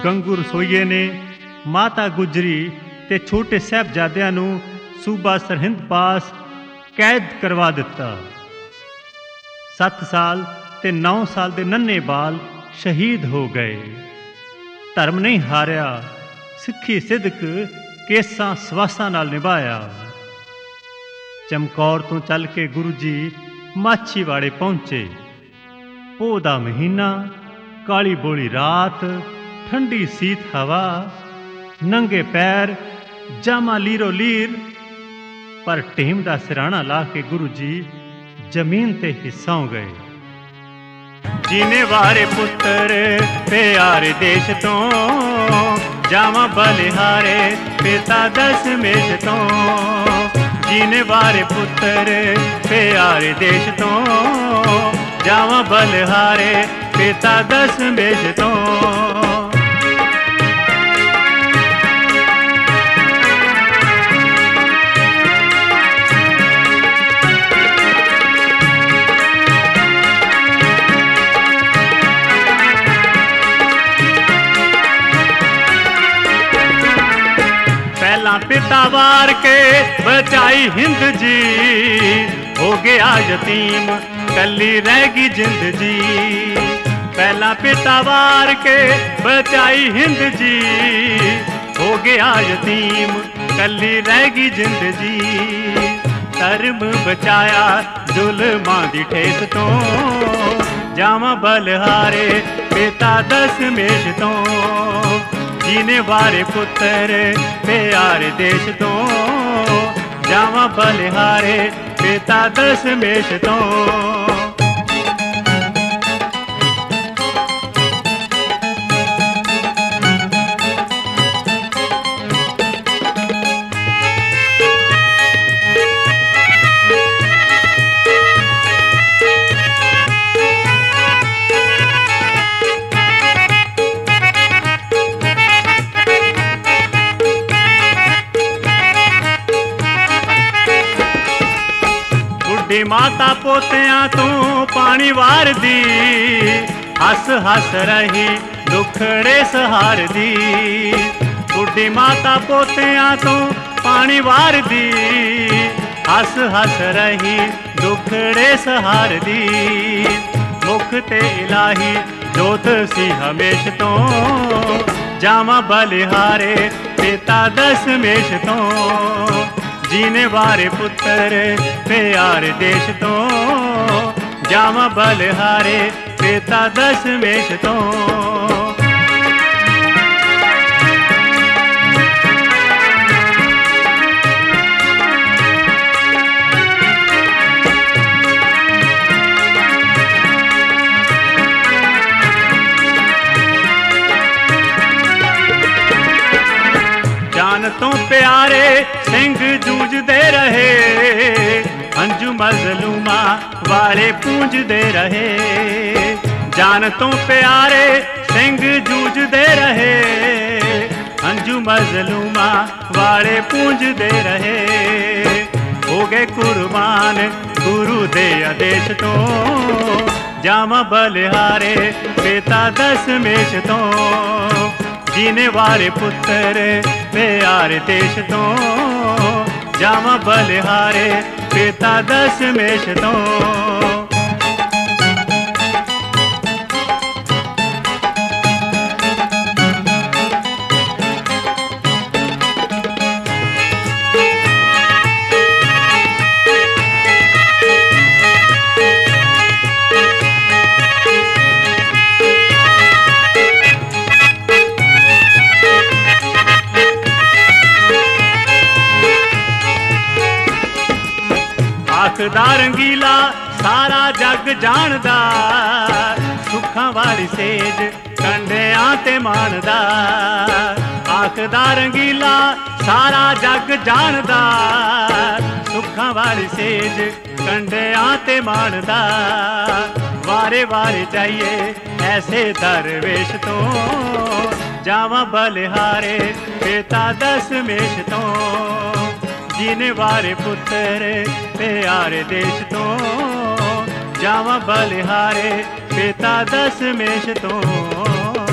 ਗੰਗੂ ਰਸੋਈਏ ਨੇ ਮਾਤਾ ਗੁਜਰੀ ਤੇ ਛੋਟੇ ਸਾਹਿਬਜ਼ਾਦਿਆਂ ਨੂੰ ਸੂਬਾ ਸਰਹਿੰਦ ਪਾਸ ਕੈਦ ਕਰਵਾ ਦਿੱਤਾ। 7 ਸਾਲ ਤੇ 9 ਸਾਲ ਦੇ ਨੰਨੇ ਬਾਲ ਸ਼ਹੀਦ ਹੋ ਗਏ। ਧਰਮ ਨਹੀਂ ਹਾਰਿਆ, ਸਿੱਖੀ ਸਿਦਕ ਕੇਸਾਂ ਸਵਾਸਾਂ ਨਾਲ ਨਿਭਾਇਆ। ਚਮਕੌਰ ਤੋਂ ਚੱਲ ਕੇ ਗੁਰੂ ਜੀ ਮਾਛੀਵਾੜੇ ਪਹੁੰਚੇ। ਪੋਹ ਦਾ ਮਹੀਨਾ, ਕਾਲੀ ਬੋਲੀ ਰਾਤ, ਠੰਡੀ ਸੀਤ ਹਵਾ, ਨੰਗੇ ਪੈਰ ਜਾਮਾ ਲੀਰੋ ਲੀਰ। ਪਰ ਢੇਮ ਦਾ ਸਿਰਾਣਾ ਲਾ ਕੇ ਗੁਰੂ ਜੀ ਜ਼ਮੀਨ ਤੇ ਹੀ ਸੌਂ ਗਏ। ਜੀਨੇ ਵਾਰੇ ਪੁੱਤਰ ਪਿਆਰੇ ਦੇਸ਼ ਤੋਂ, ਜਾਵਾਂ ਬਲਿਹਾਰੇ ਪਿਤਾ ਦਸ਼ਮੇਸ਼ ਤੋਂ। ਜੀਨੇ ਵਾਰੇ ਪੁੱਤਰ ਪਿਆਰੇ ਦੇਸ਼ ਤੋਂ, ਜਾਵਾਂ ਬਲਿਹਾਰੇ ਪਿਤਾ ਦਸ਼ਮੇਸ਼ ਤੋਂ। ਪਹਿਲਾਂ ਪਿਤਾ ਵਾਰ ਕੇ ਬਚਾਈ ਹਿੰਦ ਜੀ, ਹੋ ਗਿਆ ਯਤੀਮ ਕੱਲੀ ਰਹਿ ਗਈ ਜਿੰਦ ਜੀ। ਪਹਿਲਾਂ ਪਿਤਾ ਵਾਰ ਕੇ ਬਚਾਈ ਹਿੰਦ ਜੀ, ਹੋ ਗਿਆ ਯਤੀਮ ਕੱਲੀ ਰਹਿ ਗਈ ਜਿੰਦ ਜੀ। ਧਰਮ ਬਚਾਇਆ ਜ਼ੁਲਮਾਂ ਦੀ ਠੇਸ ਤੋਂ, ਜਾਵਾਂ ਬਲਿਹਾਰੇ ਪਿਤਾ ਦਸ਼ਮੇਸ਼ ਤੋਂ। ਜੀਨੇ ਵਾਰੇ ਪੁੱਤਰ ਪਿਆਰੇ ਦੇਸ਼ ਤੋਂ, ਜਾਵਾਂ ਬਲਿਹਾਰੇ ਪਿਤਾ ਦਸ਼ਮੇਸ਼ ਤੋਂ। ਮਾਤਾ ਪੋਤਿਆਂ ਤੋਂ ਪਾਣੀ ਵਾਰਦੀ, ਹੱਸ ਹੱਸ ਰਹੀ ਦੁੱਖੜੇ ਸਹਾਰਦੀ। ਬੁੱਢੀ ਮਾਤਾ ਪੋਤਿਆਂ ਤੋਂ ਪਾਣੀ ਵਾਰਦੀ, ਹੱਸ ਹੱਸ ਰਹੀ ਦੁੱਖੜੇ ਸਹਾਰਦੀ। ਮੁਖ ਤੇ ਇਲਾਹੀ ਜੋਤ ਸੀ ਹਮੇਸ਼ ਤੋਂ, ਜਾਵਾਂ ਬਲਿਹਾਰੇ ਪਿਤਾ ਦਸ਼ਮੇਸ਼ ਤੋਂ। ਜੀਨੇ ਵਾਰੇ ਪੁੱਤਰ ਪਿਆਰੇ ਦੇਸ਼ ਤੋਂ, ਜਾਵਾਂ ਬਲਿਹਾਰੇ ਪਿਤਾ ਦਸ਼ਮੇਸ਼ ਤੋਂ। ਜਾਨ ਤੋਂ ਪਿਆਰੇ ਸਿੰਘ ਜੂਝਦੇ ਰਹੇ, ਹੰਝੂ ਮਜ਼ਲੂਮਾਂ ਵਾਲੇ ਪੂੰਝਦੇ ਰਹੇ। ਜਾਨ ਤੋਂ ਪਿਆਰੇ ਸਿੰਘ ਜੂਝਦੇ ਰਹੇ, ਹੰਝੂ ਮਜ਼ਲੂਮਾਂ ਵਾਲੇ ਪੂੰਝਦੇ ਰਹੇ। ਹੋ ਗਏ ਕੁਰਬਾਨ ਗੁਰੂ ਦੇ ਆਦੇਸ਼ ਤੋਂ, ਜਾਵਾਂ ਬਲਿਹਾਰੇ ਪਿਤਾ ਦਸ਼ਮੇਸ਼ ਤੋਂ। ਜੀਨੇ ਵਾਰੇ ਪੁੱਤਰ ਪਿਆਰੇ ਦੇਸ਼ ਤੋਂ, ਜਾਵਾਂ ਬਲਿਹਾਰੇ ਪਿਤਾ ਦਸ਼ਮੇਸ਼ ਤੋਂ। ਆਖਦਾ ਰੰਗੀਲਾ ਸਾਰਾ ਜੱਗ ਜਾਣਦਾ, ਸੁੱਖਾਂ ਵਾਲੀ ਸੇਜ ਕੰਢਿਆਂ ਤੇ ਮਾਣਦਾ। ਆਖਦਾ ਰੰਗੀਲਾ ਸਾਰਾ ਜੱਗ ਜਾਣਦਾ, ਸੁੱਖਾਂ ਵਾਲੀ ਸੇਜ ਕੰਢਿਆਂ ਤੇ ਮਾਣਦਾ। ਵਾਰੇ ਵਾਰੇ ਜਾਈਏ ਐਸੇ ਦਰਵੇਸ਼ ਤੋਂ, ਜਾਵਾਂ ਬਲਿਹਾਰੇ ਪਿਤਾ ਦਸ਼ਮੇਸ਼ ਤੋਂ। ਜੀਨੇ ਵਾਰੇ ਪੁੱਤਰ ਪਿਆਰੇ ਦੇਸ਼ ਤੋਂ, ਜਾਵਾਂ ਬਲਿਹਾਰੇ ਪਿਤਾ ਦਸ਼ਮੇਸ਼ ਤੋਂ।